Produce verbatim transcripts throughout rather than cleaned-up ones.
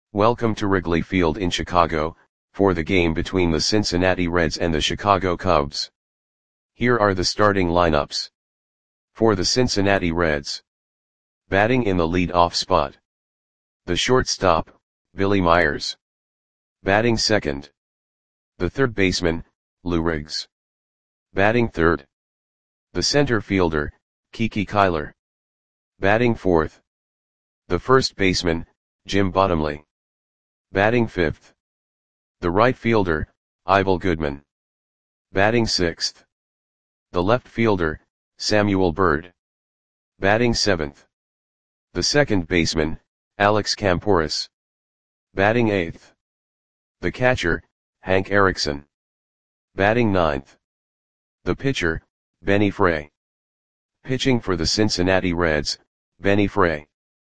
Welcome to Wrigley Field in Chicago, for the game between the Cincinnati Reds and the Chicago Cubs. Here are the starting lineups. For the Cincinnati Reds. Batting in the lead-off spot. The shortstop, Billy Myers. Batting second. The third baseman, Lou Riggs. Batting third. The center fielder, Kiki Kyler. Batting fourth. The first baseman, Jim Bottomley. Batting fifth. The right fielder, Ivel Goodman. Batting sixth. The left fielder, Samuel Byrd. Batting seventh. The second baseman, Alex Kamporus. Batting eighth. The catcher, Hank Erickson. Batting ninth. The pitcher, Benny Frey. Pitching for the Cincinnati Reds, Benny Frey.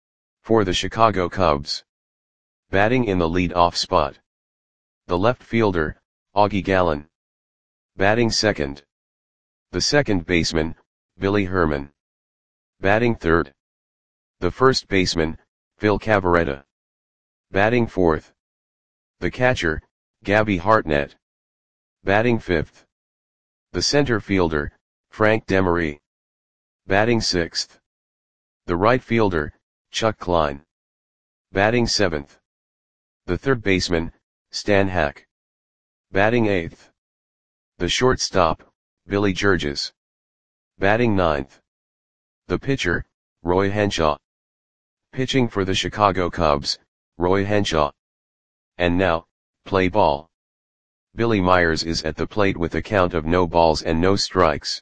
For the Chicago Cubs. Batting in the lead-off spot. The left fielder, Augie Gallen. Batting second. The second baseman, Billy Herman. Batting third. The first baseman, Phil Cavarretta. Batting fourth. The catcher, Gabby Hartnett. Batting fifth. The center fielder, Frank Demery. Batting sixth. The right fielder, Chuck Klein. Batting seventh. The third baseman, Stan Hack. Batting eighth. The shortstop, Billy Georges. Batting ninth. The pitcher, Roy Henshaw. Pitching for the Chicago Cubs, Roy Henshaw. And now, play ball. Billy Myers is at the plate with a count of no balls and no strikes.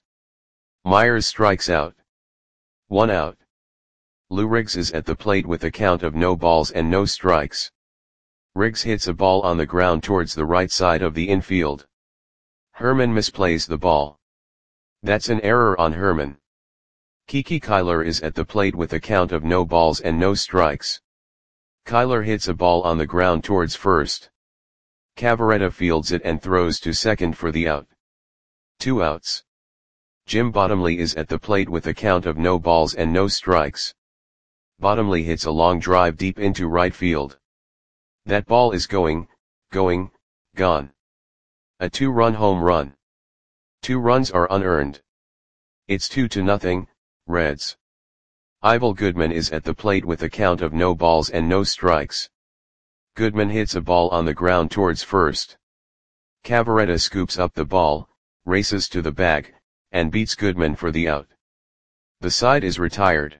Myers strikes out. One out. Lou Riggs is at the plate with a count of no balls and no strikes. Riggs hits a ball on the ground towards the right side of the infield. Herman misplays the ball. That's an error on Herman. Kiki Kyler is at the plate with a count of no balls and no strikes. Kyler hits a ball on the ground towards first. Cavarretta fields it and throws to second for the out. Two outs. Jim Bottomley is at the plate with a count of no balls and no strikes. Bottomley hits a long drive deep into right field. That ball is going, going, gone. A two-run home run. Two runs are unearned. It's two to nothing, Reds. Ivel Goodman is at the plate with a count of no balls and no strikes. Goodman hits a ball on the ground towards first. Cavarretta scoops up the ball, races to the bag, and beats Goodman for the out. The side is retired.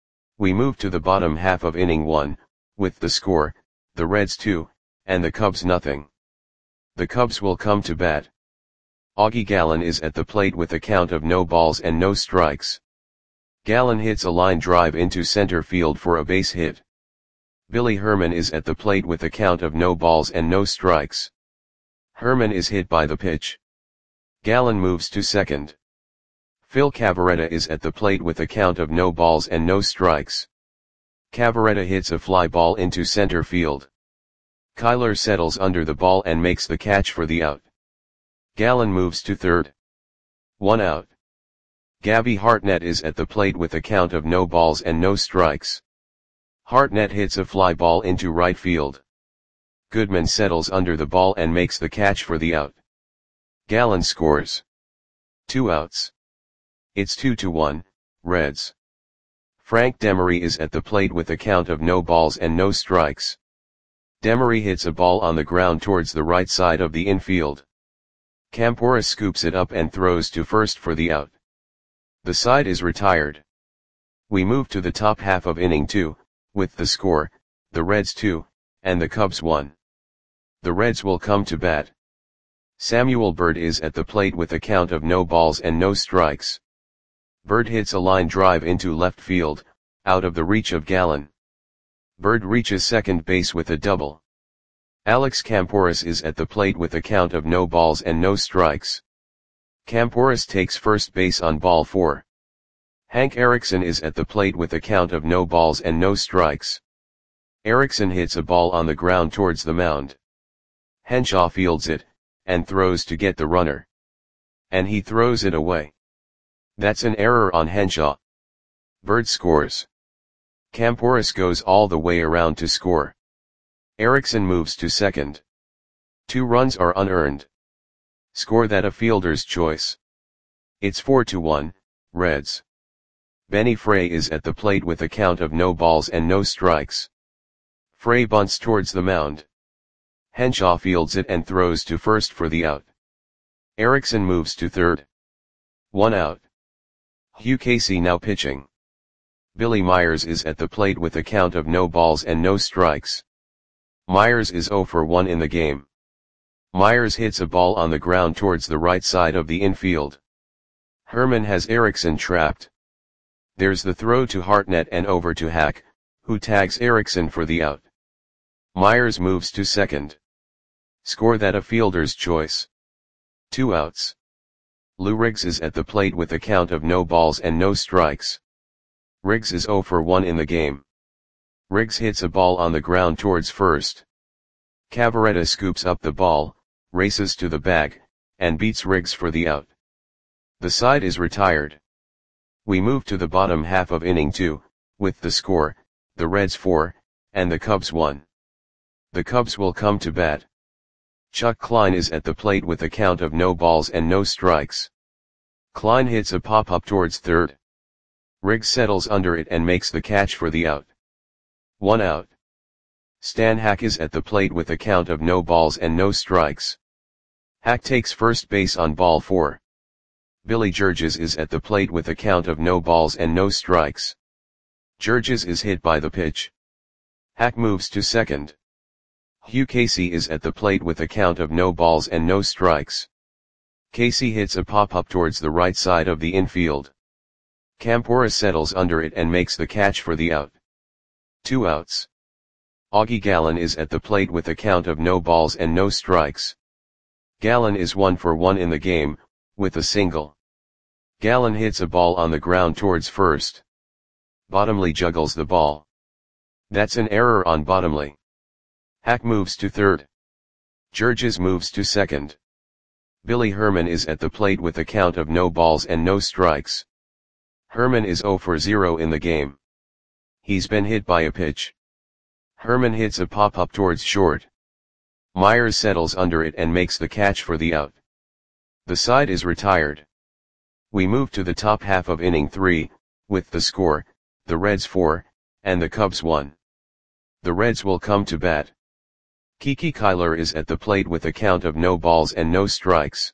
We move to the bottom half of inning one, with the score, the Reds two, and the Cubs nothing. The Cubs will come to bat. Augie Gallen is at the plate with a count of no balls and no strikes. Gallen hits a line drive into center field for a base hit. Billy Herman is at the plate with a count of no balls and no strikes. Herman is hit by the pitch. Gallen moves to second. Phil Cavarretta is at the plate with a count of no balls and no strikes. Cavarretta hits a fly ball into center field. Kyler settles under the ball and makes the catch for the out. Gallen moves to third. One out. Gabby Hartnett is at the plate with a count of no balls and no strikes. Hartnett hits a fly ball into right field. Goodman settles under the ball and makes the catch for the out. Gallen scores. Two outs. It's two to one, Reds. Frank Demery is at the plate with a count of no balls and no strikes. Demery hits a ball on the ground towards the right side of the infield. Kamporus scoops it up and throws to first for the out. The side is retired. We move to the top half of inning two, with the score, the Reds two, and the Cubs one. The Reds will come to bat. Samuel Byrd is at the plate with a count of no balls and no strikes. Byrd hits a line drive into left field, out of the reach of Gallen. Byrd reaches second base with a double. Alex Kamporus is at the plate with a count of no balls and no strikes. Kamporus takes first base on ball four. Hank Erickson is at the plate with a count of no balls and no strikes. Erickson hits a ball on the ground towards the mound. Henshaw fields it, and throws to get the runner. And he throws it away. That's an error on Henshaw. Byrd scores. Kamporus goes all the way around to score. Erickson moves to second. Two runs are unearned. Score that a fielder's choice. It's four to one, Reds. Benny Frey is at the plate with a count of no balls and no strikes. Frey bunts towards the mound. Henshaw fields it and throws to first for the out. Erickson moves to third. One out. Hugh Casey now pitching. Billy Myers is at the plate with a count of no balls and no strikes. Myers is zero for one in the game. Myers hits a ball on the ground towards the right side of the infield. Herman has Erickson trapped. There's the throw to Hartnett and over to Hack, who tags Erickson for the out. Myers moves to second. Score that a fielder's choice. Two outs. Lou Riggs is at the plate with a count of no balls and no strikes. Riggs is zero for one in the game. Riggs hits a ball on the ground towards first. Cavaretta scoops up the ball, races to the bag, and beats Riggs for the out. The side is retired. We move to the bottom half of inning two, with the score, the Reds four, and the Cubs one. The Cubs will come to bat. Chuck Klein is at the plate with a count of no balls and no strikes. Klein hits a pop-up towards third. Riggs settles under it and makes the catch for the out. One out. Stan Hack is at the plate with a count of no balls and no strikes. Hack takes first base on ball four. Billy Georges is at the plate with a count of no balls and no strikes. Georges is hit by the pitch. Hack moves to second. Hugh Casey is at the plate with a count of no balls and no strikes. Casey hits a pop-up towards the right side of the infield. Campora settles under it and makes the catch for the out. Two outs. Augie Gallen is at the plate with a count of no balls and no strikes. Gallen is one for one in the game, with a single. Gallen hits a ball on the ground towards first. Bottomley juggles the ball. That's an error on Bottomley. Hack moves to third. Georges moves to second. Billy Herman is at the plate with a count of no balls and no strikes. Herman is zero for zero in the game. He's been hit by a pitch. Herman hits a pop-up towards short. Myers settles under it and makes the catch for the out. The side is retired. We move to the top half of inning three, with the score, the Reds four, and the Cubs one. The Reds will come to bat. Kiki Kyler is at the plate with a count of no balls and no strikes.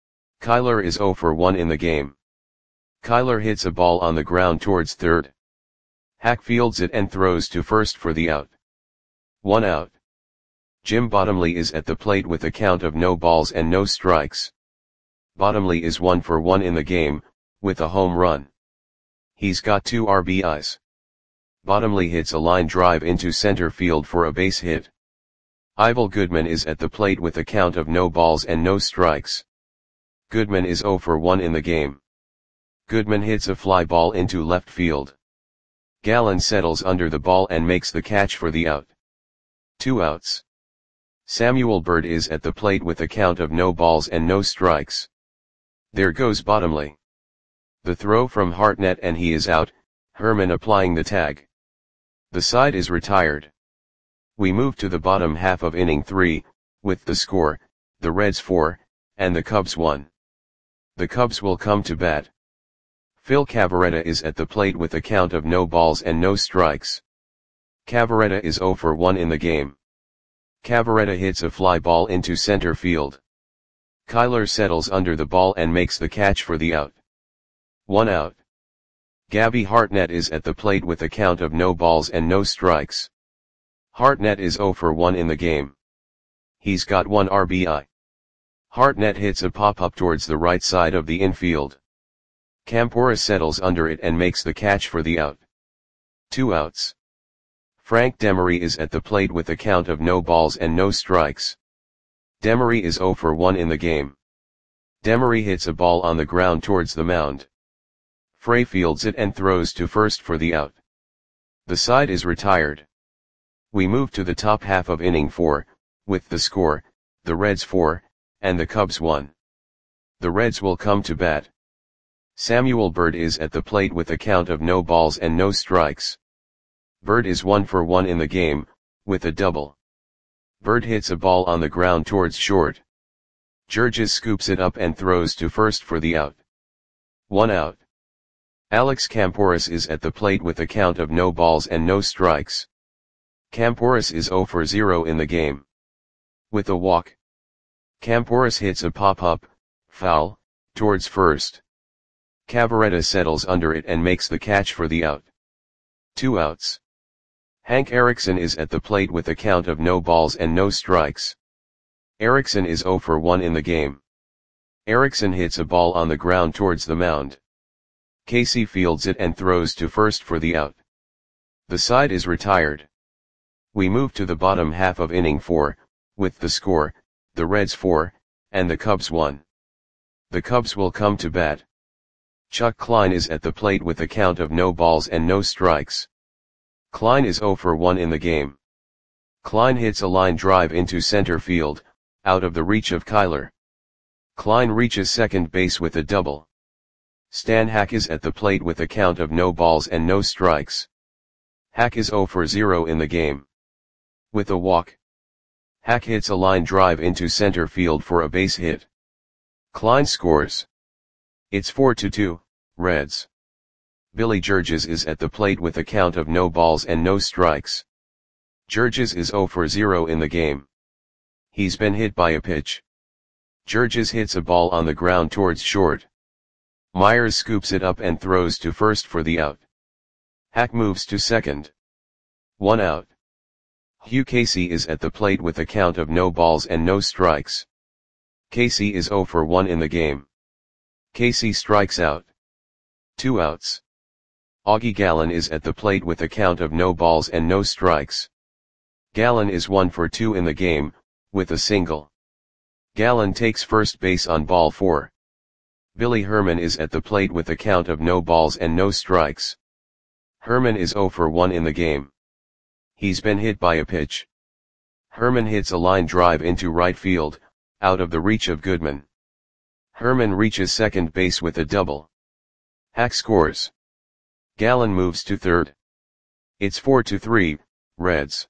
Kyler is zero for one in the game. Kyler hits a ball on the ground towards third. Hack fields it and throws to first for the out. One out. Jim Bottomley is at the plate with a count of no balls and no strikes. Bottomley is one for one in the game, with a home run. He's got two R B Is. Bottomley hits a line drive into center field for a base hit. Ivel Goodman is at the plate with a count of no balls and no strikes. Goodman is zero for one in the game. Goodman hits a fly ball into left field. Gallen settles under the ball and makes the catch for the out. Two outs. Samuel Bird is at the plate with a count of no balls and no strikes. There goes Bottomley. The throw from Hartnett and he is out, Herman applying the tag. The side is retired. We move to the bottom half of inning three, with the score, the Reds four, and the Cubs one. The Cubs will come to bat. Phil Cavaretta is at the plate with a count of no balls and no strikes. Cavaretta is zero for one in the game. Cavaretta hits a fly ball into center field. Kyler settles under the ball and makes the catch for the out. One out. Gabby Hartnett is at the plate with a count of no balls and no strikes. Hartnett is zero for one in the game. He's got one R B I. Hartnett hits a pop-up towards the right side of the infield. Campora settles under it and makes the catch for the out. Two outs. Frank Demery is at the plate with a count of no balls and no strikes. Demery is zero for one in the game. Demery hits a ball on the ground towards the mound. Frey fields it and throws to first for the out. The side is retired. We move to the top half of inning four, with the score, the Reds four, and the Cubs one. The Reds will come to bat. Samuel Bird is at the plate with a count of no balls and no strikes. Bird is one for one in the game, with a double. Bird hits a ball on the ground towards short. Georges scoops it up and throws to first for the out. One out. Alex Campouris is at the plate with a count of no balls and no strikes. Campouris is zero for zero in the game. With a walk, Campouris hits a pop-up, foul, towards first. Cavaretta settles under it and makes the catch for the out. Two outs. Hank Erickson is at the plate with a count of no balls and no strikes. Erickson is zero for one in the game. Erickson hits a ball on the ground towards the mound. Casey fields it and throws to first for the out. The side is retired. We move to the bottom half of inning four, with the score, the Reds four, and the Cubs one. The Cubs will come to bat. Chuck Klein is at the plate with a count of no balls and no strikes. Klein is zero for one in the game. Klein hits a line drive into center field, out of the reach of Kyler. Klein reaches second base with a double. Stan Hack is at the plate with a count of no balls and no strikes. Hack is zero for zero in the game. With a walk, Hack hits a line drive into center field for a base hit. Klein scores. It's four to two, Reds. Billy Georges is at the plate with a count of no balls and no strikes. Georges is zero for zero in the game. He's been hit by a pitch. Georges hits a ball on the ground towards short. Myers scoops it up and throws to first for the out. Hack moves to second. One out. Hugh Casey is at the plate with a count of no balls and no strikes. Casey is zero for one in the game. Casey strikes out. Two outs. Augie Gallen is at the plate with a count of no balls and no strikes. Gallen is one for two in the game, with a single. Gallen takes first base on ball four. Billy Herman is at the plate with a count of no balls and no strikes. Herman is zero for one in the game. He's been hit by a pitch. Herman hits a line drive into right field, out of the reach of Goodman. Herman reaches second base with a double. Hack scores. Gallen moves to third. It's four to three, Reds.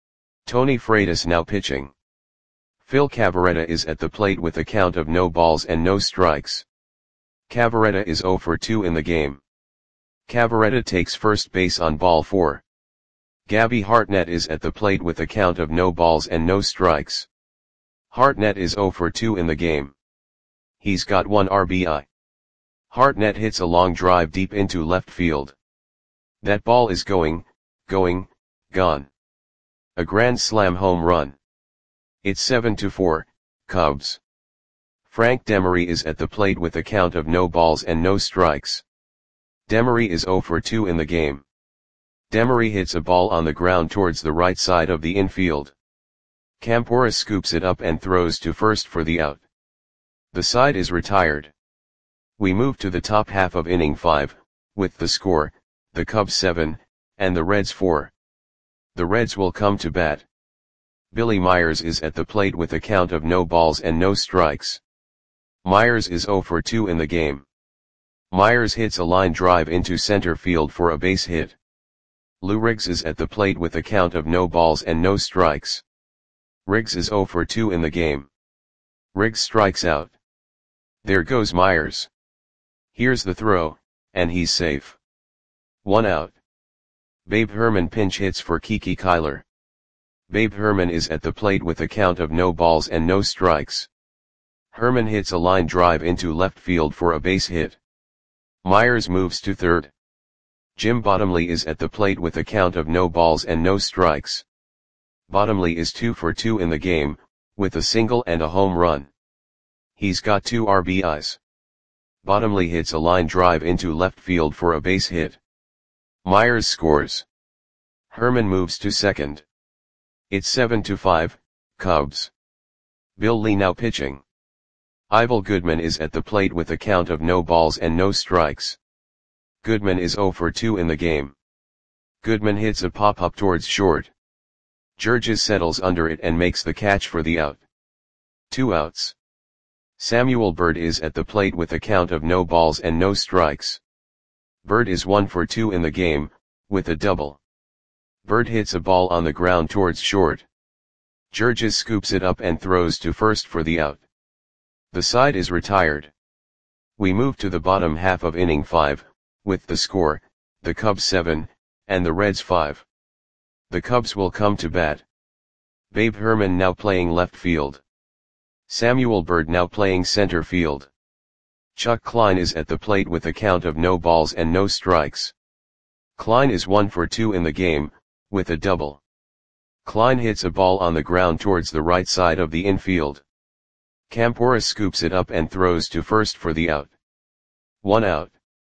Tony Freitas now pitching. Phil Cavaretta is at the plate with a count of no balls and no strikes. Cavaretta is zero for two in the game. Cavaretta takes first base on ball four. Gabby Hartnett is at the plate with a count of no balls and no strikes. Hartnett is zero for two in the game. He's got one R B I. Hartnett hits a long drive deep into left field. That ball is going, going, gone. A grand slam home run. It's seven to four, Cubs. Frank Demery is at the plate with a count of no balls and no strikes. Demery is zero for two in the game. Demery hits a ball on the ground towards the right side of the infield. Campouris scoops it up and throws to first for the out. The side is retired. We move to the top half of inning five, with the score, the Cubs seven, and the Reds four. The Reds will come to bat. Billy Myers is at the plate with a count of no balls and no strikes. Myers is zero for two in the game. Myers hits a line drive into center field for a base hit. Lou Riggs is at the plate with a count of no balls and no strikes. Riggs is zero for two in the game. Riggs strikes out. There goes Myers. Here's the throw, and he's safe. One out. Babe Herman pinch hits for Kiki Kyler. Babe Herman is at the plate with a count of no balls and no strikes. Herman hits a line drive into left field for a base hit. Myers moves to third. Jim Bottomley is at the plate with a count of no balls and no strikes. Bottomley is two for two in the game, with a single and a home run. He's got two R B Is. Bottomley hits a line drive into left field for a base hit. Myers scores. Herman moves to second. It's seven to five, Cubs. Bill Lee now pitching. Ivel Goodman is at the plate with a count of no balls and no strikes. Goodman is zero for two in the game. Goodman hits a pop-up towards short. Georges settles under it and makes the catch for the out. Two outs. Samuel Bird is at the plate with a count of no balls and no strikes. Bird is one for two in the game, with a double. Bird hits a ball on the ground towards short. Georges scoops it up and throws to first for the out. The side is retired. We move to the bottom half of inning five, with the score, the Cubs seven, and the Reds five. The Cubs will come to bat. Babe Herman now playing left field. Samuel Bird now playing center field. Chuck Klein is at the plate with a count of no balls and no strikes. Klein is one for two in the game, with a double. Klein hits a ball on the ground towards the right side of the infield. Campora scoops it up and throws to first for the out. One out.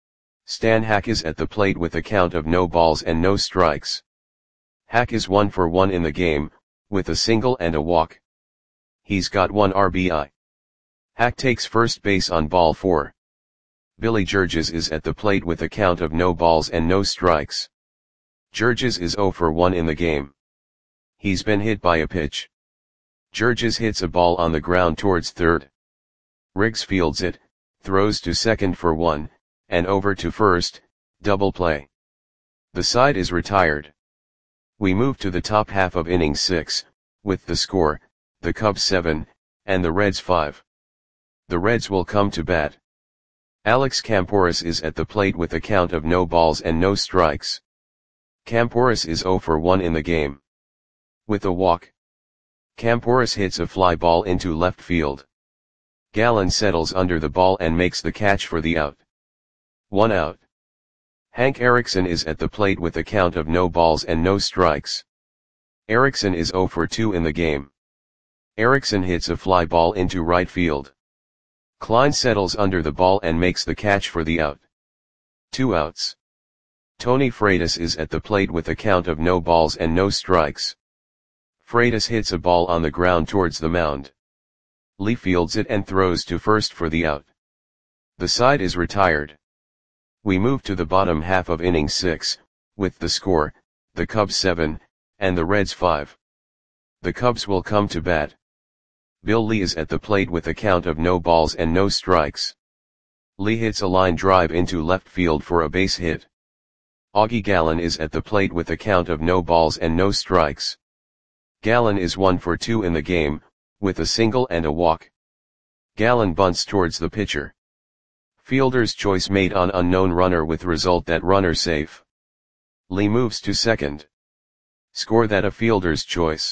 Stan Hack is at the plate with a count of no balls and no strikes. Hack is one for one in the game, with a single and a walk. He's got one R B I. Hack takes first base on ball four. Billy Georges is at the plate with a count of no balls and no strikes. Georges is zero for one in the game. He's been hit by a pitch. Georges hits a ball on the ground towards third. Riggs fields it, throws to second for one, and over to first, double play. The side is retired. We move to the top half of inning six, with the score, the Cubs seven, and the Reds five. The Reds will come to bat. Alex Camporis is at the plate with a count of no balls and no strikes. Camporis is zero for one in the game. With a walk. Camporis hits a fly ball into left field. Gallen settles under the ball and makes the catch for the out. One out. Hank Erickson is at the plate with a count of no balls and no strikes. Erickson is zero for two in the game. Erickson hits a fly ball into right field. Klein settles under the ball and makes the catch for the out. Two outs. Tony Freitas is at the plate with a count of no balls and no strikes. Freitas hits a ball on the ground towards the mound. Lee fields it and throws to first for the out. The side is retired. We move to the bottom half of inning six, with the score, the Cubs seven, and the Reds five. The Cubs will come to bat. Bill Lee is at the plate with a count of no balls and no strikes. Lee hits a line drive into left field for a base hit. Augie Gallen is at the plate with a count of no balls and no strikes. Gallen is one for two in the game, with a single and a walk. Gallen bunts towards the pitcher. Fielder's choice made on unknown runner with result that runner safe. Lee moves to second. Score that a fielder's choice.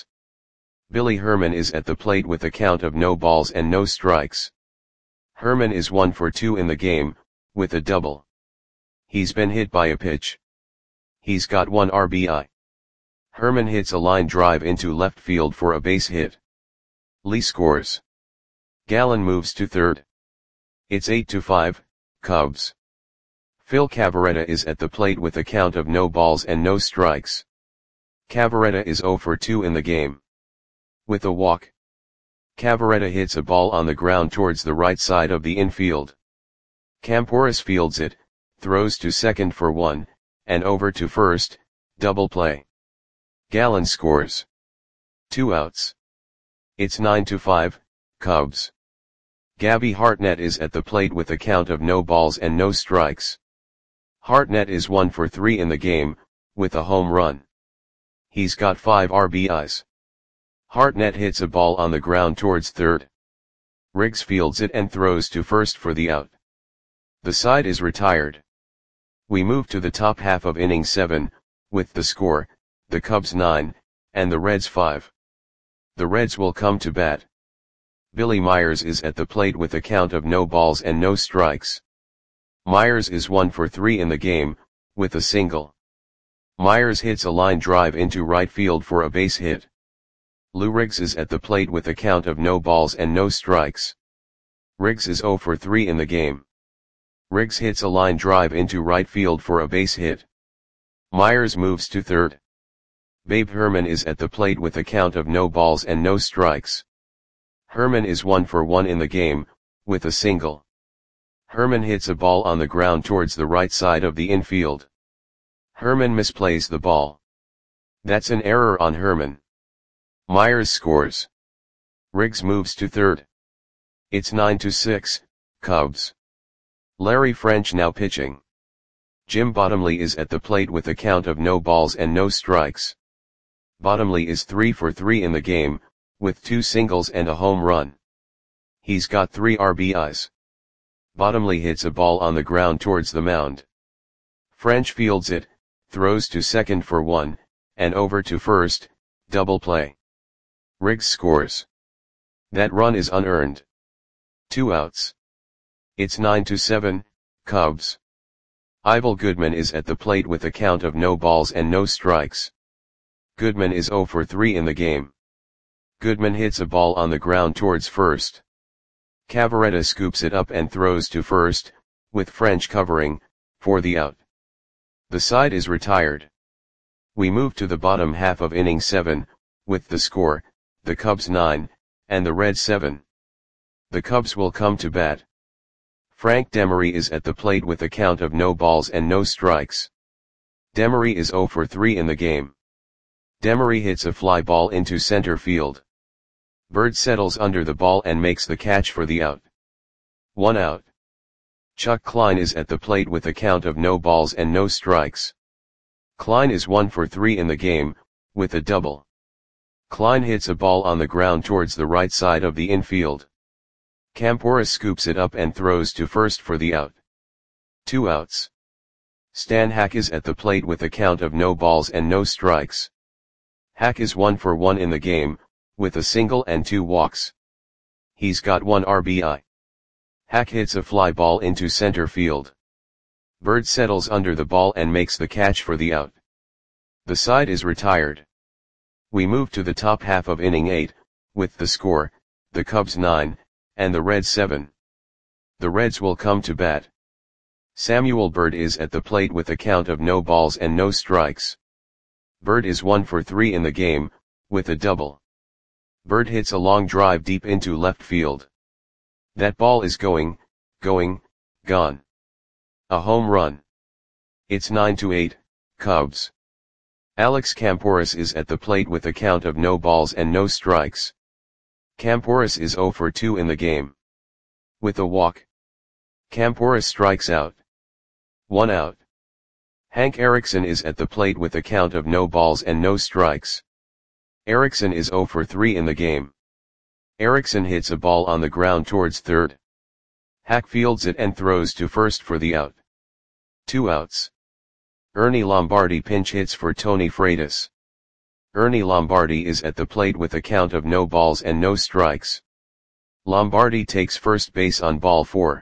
Billy Herman is at the plate with a count of no balls and no strikes. Herman is one for two in the game, with a double. He's been hit by a pitch. He's got one R B I. Herman hits a line drive into left field for a base hit. Lee scores. Gallen moves to third. It's eight to five, Cubs. Phil Cavarretta is at the plate with a count of no balls and no strikes. Cavarretta is zero for two in the game. With a walk. Cavarretta hits a ball on the ground towards the right side of the infield. Camporis fields it, throws to second for one, and over to first, double play. Gallen scores. Two outs. It's nine to five, Cubs. Gabby Hartnett is at the plate with a count of no balls and no strikes. Hartnett is one for three in the game, with a home run. He's got five R B Is. Hartnett hits a ball on the ground towards third. Riggs fields it and throws to first for the out. The side is retired. We move to the top half of inning seven, with the score, the Cubs nine, and the Reds five. The Reds will come to bat. Billy Myers is at the plate with a count of no balls and no strikes. Myers is one for three in the game, with a single. Myers hits a line drive into right field for a base hit. Lou Riggs is at the plate with a count of no balls and no strikes. Riggs is zero for three in the game. Riggs hits a line drive into right field for a base hit. Myers moves to third. Babe Herman is at the plate with a count of no balls and no strikes. Herman is one for one in the game, with a single. Herman hits a ball on the ground towards the right side of the infield. Herman misplays the ball. That's an error on Herman. Myers scores. Riggs moves to third. It's nine to six, Cubs. Larry French now pitching. Jim Bottomley is at the plate with a count of no balls and no strikes. Bottomley is three for three in the game, with two singles and a home run. He's got three R B Is. Bottomley hits a ball on the ground towards the mound. French fields it, throws to second for one, and over to first, double play. Riggs scores. That run is unearned. Two outs. It's nine to seven, Cubs. Ivel Goodman is at the plate with a count of no balls and no strikes. Goodman is zero for three in the game. Goodman hits a ball on the ground towards first. Cavarretta scoops it up and throws to first, with French covering, for the out. The side is retired. We move to the bottom half of inning seven, with the score, the Cubs nine, and the Reds seven. The Cubs will come to bat. Frank Demery is at the plate with a count of no balls and no strikes. Demery is zero for three in the game. Demery hits a fly ball into center field. Bird settles under the ball and makes the catch for the out. One out. Chuck Klein is at the plate with a count of no balls and no strikes. Klein is one for three in the game, with a double. Klein hits a ball on the ground towards the right side of the infield. Campora scoops it up and throws to first for the out. Two outs. Stan Hack is at the plate with a count of no balls and no strikes. Hack is one for one in the game, with a single and two walks. He's got one R B I. Hack hits a fly ball into center field. Bird settles under the ball and makes the catch for the out. The side is retired. We move to the top half of inning eight, with the score, the Cubs nine, and the Reds seven. The Reds will come to bat. Samuel Bird is at the plate with a count of no balls and no strikes. Bird is one for three in the game, with a double. Bird hits a long drive deep into left field. That ball is going, going, gone. A home run. It's nine to eight, Cubs. Alex Camporis is at the plate with a count of no balls and no strikes. Camporis is zero for two in the game. With a walk. Camporis strikes out. One out. Hank Erickson is at the plate with a count of no balls and no strikes. Erickson is zero for three in the game. Erickson hits a ball on the ground towards third. Hack fields it and throws to first for the out. Two outs. Ernie Lombardi pinch hits for Tony Freitas. Ernie Lombardi is at the plate with a count of no balls and no strikes. Lombardi takes first base on ball four.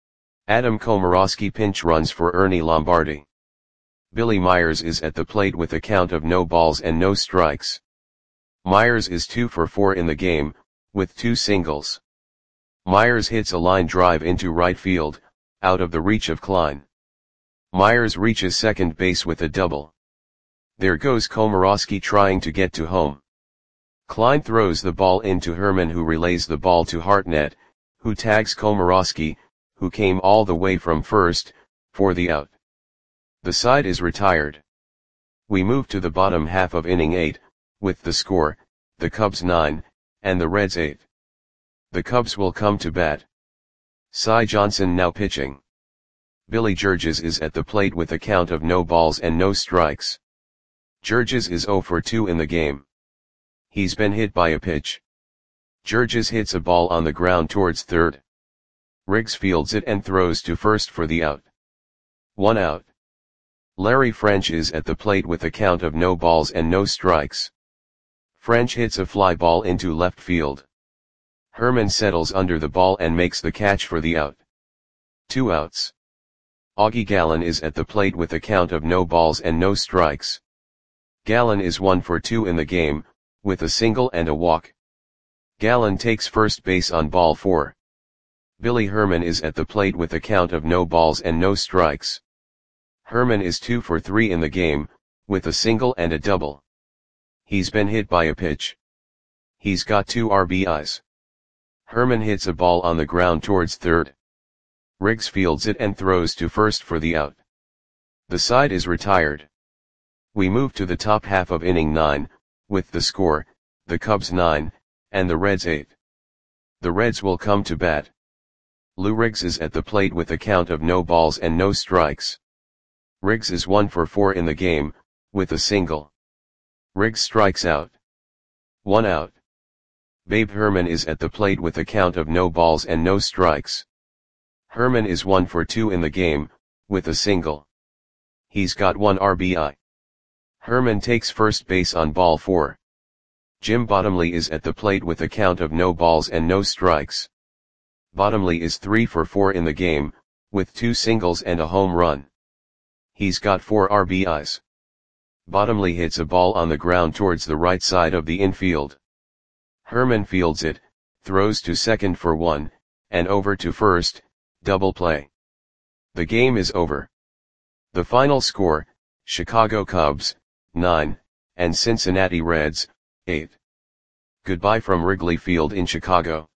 Adam Komorowski pinch runs for Ernie Lombardi. Billy Myers is at the plate with a count of no balls and no strikes. Myers is two for four in the game, with two singles. Myers hits a line drive into right field, out of the reach of Klein. Myers reaches second base with a double. There goes Komorowski trying to get to home. Klein throws the ball into Herman, who relays the ball to Hartnett, who tags Komorowski, who came all the way from first, for the out. The side is retired. We move to the bottom half of inning eight, with the score, the Cubs nine, and the Reds eight. The Cubs will come to bat. Cy Johnson now pitching. Billy Georges is at the plate with a count of no balls and no strikes. Georges is zero for two in the game. He's been hit by a pitch. Georges hits a ball on the ground towards third. Riggs fields it and throws to first for the out. One out. Larry French is at the plate with a count of no balls and no strikes. French hits a fly ball into left field. Herman settles under the ball and makes the catch for the out. Two outs. Augie Gallen is at the plate with a count of no balls and no strikes. Gallen is one for two in the game, with a single and a walk. Gallen takes first base on ball four. Billy Herman is at the plate with a count of no balls and no strikes. Herman is two for three in the game, with a single and a double. He's been hit by a pitch. He's got two R B Is. Herman hits a ball on the ground towards third. Riggs fields it and throws to first for the out. The side is retired. We move to the top half of inning nine, with the score, the Cubs nine, and the Reds eight. The Reds will come to bat. Lou Riggs is at the plate with a count of no balls and no strikes. Riggs is one for four in the game, with a single. Riggs strikes out. One out. Babe Herman is at the plate with a count of no balls and no strikes. Herman is one for two in the game, with a single. He's got one R B I. Herman takes first base on ball four. Jim Bottomley is at the plate with a count of no balls and no strikes. Bottomley is three for four in the game, with two singles and a home run. He's got four R B Is. Bottomley hits a ball on the ground towards the right side of the infield. Herman fields it, throws to second for one, and over to first, double play. The game is over. The final score, Chicago Cubs, nine, and Cincinnati Reds, eight. Goodbye from Wrigley Field in Chicago.